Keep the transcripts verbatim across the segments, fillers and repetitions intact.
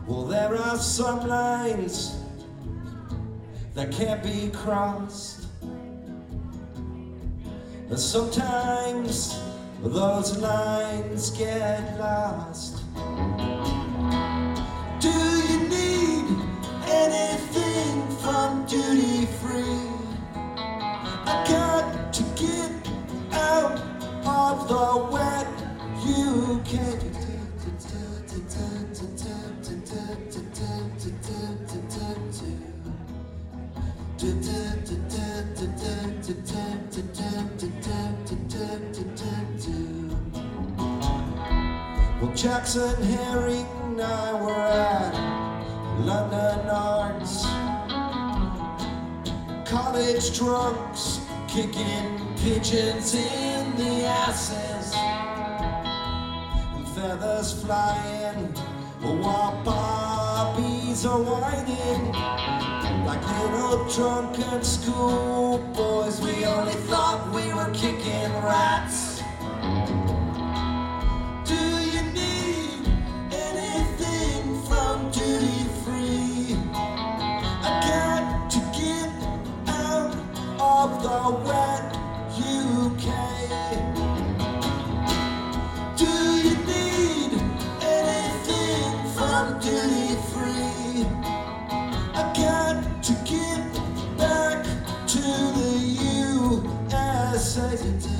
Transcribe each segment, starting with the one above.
Well, there are some lines that can't be crossed, and sometimes those lines get lost. Do you need anything from duty free? I got to get out of the wet U K. Well, Jackson Herring and I were at London Arts, college drunks kicking pigeons in the asses, and feathers flying while bobbies are whining. Like little drunken schoolboys, we only thought we were kicking rats. Do you need anything from duty free? I got to get out of the wet U K. Do you need anything from duty free? I got to get back to the U S A.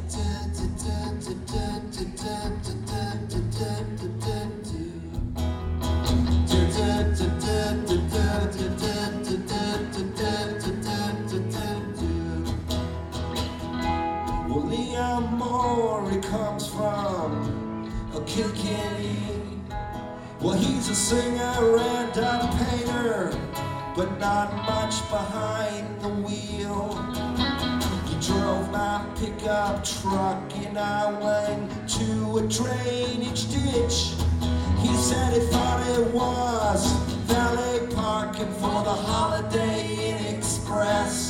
Well, Liam Moore comes from Kilkenny. Well, he's a singer and a painter, but not much behind the wheel. He drove my pickup truck in our lane to a drainage ditch. He said he thought it was valet parking for the Holiday Inn Express.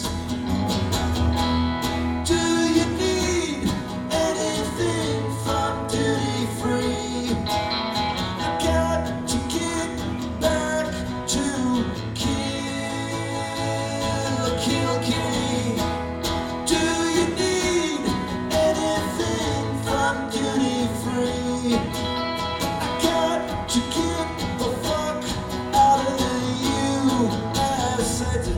Do you need anything from duty free? I got to get back to Kill, Kill, Kitty. Do you need anything from duty free? I got to get the fuck out of the U S A.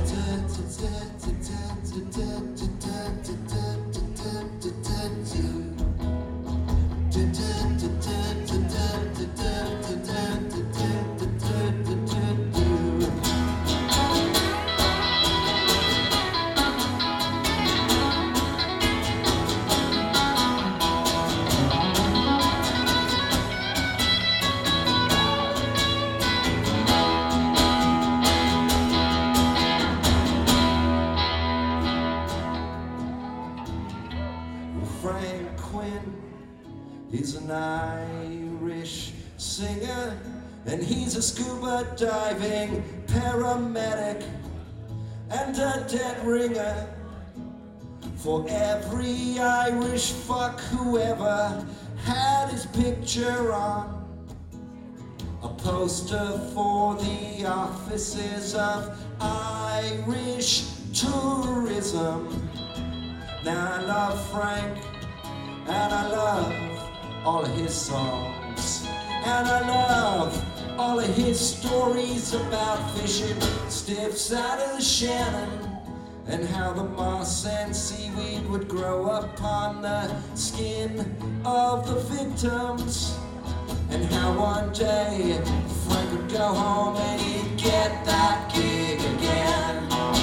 Frank Quinn, he's an Irish singer, and he's a scuba diving paramedic and a dead ringer for every Irish fuck who ever had his picture on a poster for the offices of Irish tourism. Now I love Frank, and I love all of his songs, and I love all of his stories about fishing stiffs out of the Shannon, and how the moss and seaweed would grow upon the skin of the victims, and how one day Frank would go home and he'd get that gig again.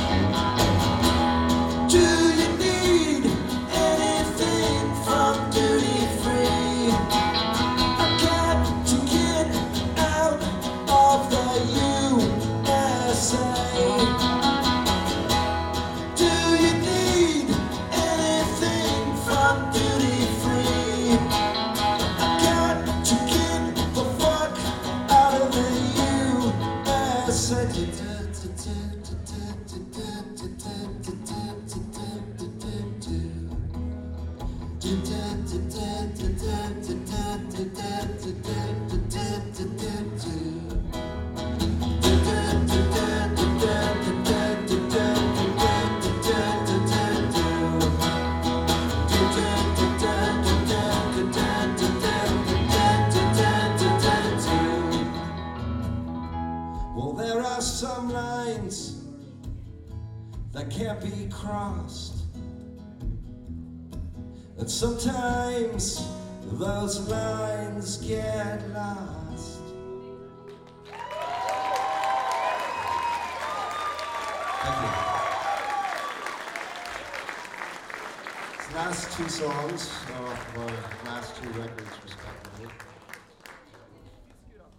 Do you need anything from duty free? I got to get out of the U S A. Do you need anything from duty free? I got to get the fuck out of the U S A. some lines that can't be crossed, and sometimes those lines get lost. Thank you. These last two songs, or well, last two records respectively,